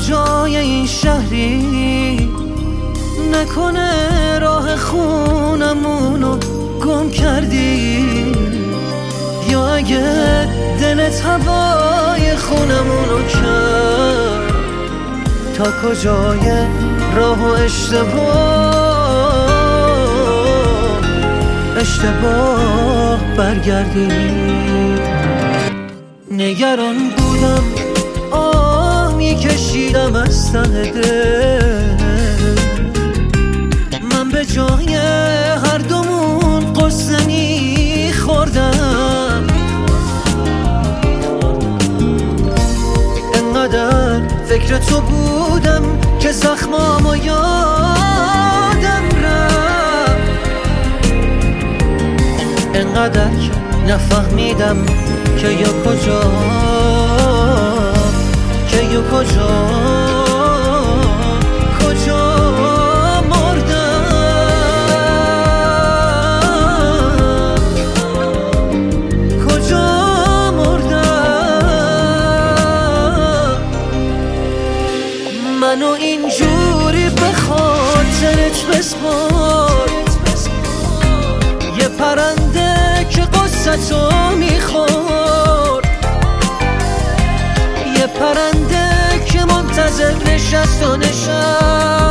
کجای این شهری، نکنه راه خونمونو گم کردی، یا اگه دلت هوای خونمونو کرد، تا کجای راه و اشتباه برگردی. نگران بودم آه میکشیدم از ته دل، من به جای هر دومون قصه میخوردم، انقدر فکر تو بودم که زخمامو یادم رفت، انقدر که نفهمیدم که یا کجا منو اینجوری به خاطرت بسپار، یه پرنده که قصتو میخور، یه پرنده که منتظر نشست و نشست